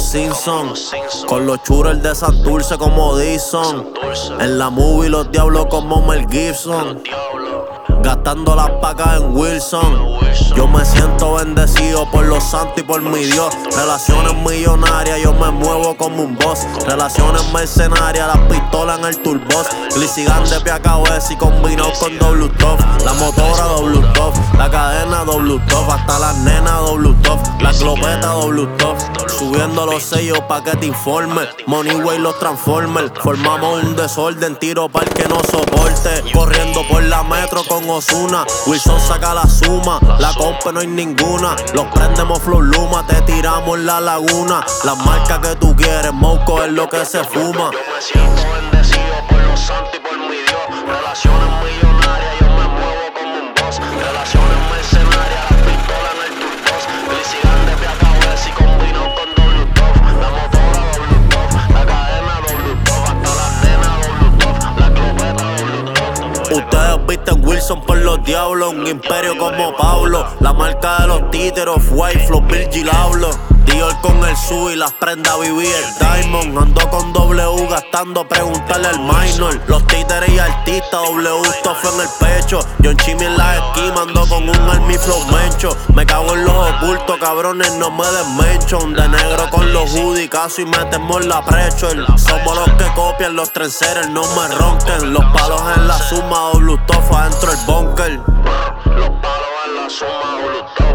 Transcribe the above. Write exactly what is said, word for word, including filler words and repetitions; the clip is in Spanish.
Simpsons. Con los churros de Santurce como Dixon. En la movie los diablos como Mel Gibson. Gastando las pacas en Wilson. Yo me siento bendecido por los santos y por mi Dios. Relaciones millonarias, yo me muevo como un boss. Relaciones mercenarias, las pistolas en el turbos. Glicigan de pie a cabeza y combinado con double top. La motora double top, la cadena double top. Hasta las nenas double top, la glopeta double top. Subiendo los sellos pa' que te informe. Moneyway los Transformers. Formamos un desorden, tiro pa'l que no soporte. Corriendo por la metro con Ozuna. Wilson saca la suma, la compa no hay ninguna. Los prendemos flow luma, te tiramos en la laguna. Las marcas que tú quieres, moco es lo que se fuma. Yo me siento bendecido por los santos y por mi Dios. Relaciones millonarias, yo me muevo como un boss. Relaciones mercenarias, las pistolas en el turbos. Glicigan de pie a cabeza y combinado con double top. La motora double top, la cadena double top. Hasta las nenas double top, la glopeta double top. Ustedes visten Wilson por los diablos, un imperio como Pablo. La marca de los títeros, White Flow, Virgil hablo. Dior con el sub y las prendas viví el Diamond. Ando con W gastando, preguntarle al minor. Los títeres y artistas, W stuff en el pecho. John Chimmy en la esquina, ando con un Army Flow mencho. Me cago en los ocultos, cabrones, no me desmenchon. De negro con los hoodies, caso y metemos la pressure. Somos los que copian, los trenceros, no me ronquen. Los palos en la suma, W stuff adentro el bunker. Los palos en la suma, double top.